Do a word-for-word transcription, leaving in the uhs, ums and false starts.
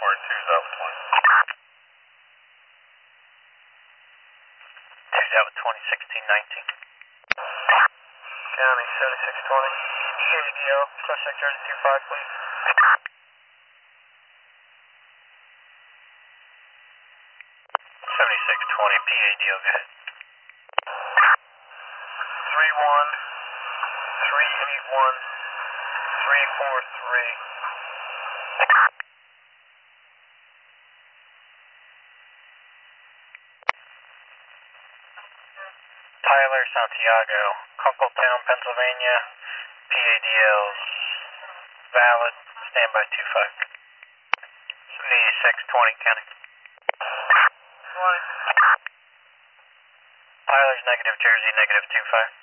four two's out with twenty. Two's out with twenty, sixteen, nineteen. County seventy-six twenty. P A D L, suspect jersey two five, please. seventy-six twenty, P A D L, go ahead. three one, three eight one, three four three. Tyler Santiago, Kunkletown, Pennsylvania. P A D L's valid. Standby two five. seventy-six twenty, County. twenty. Tyler's negative, Jersey negative two five.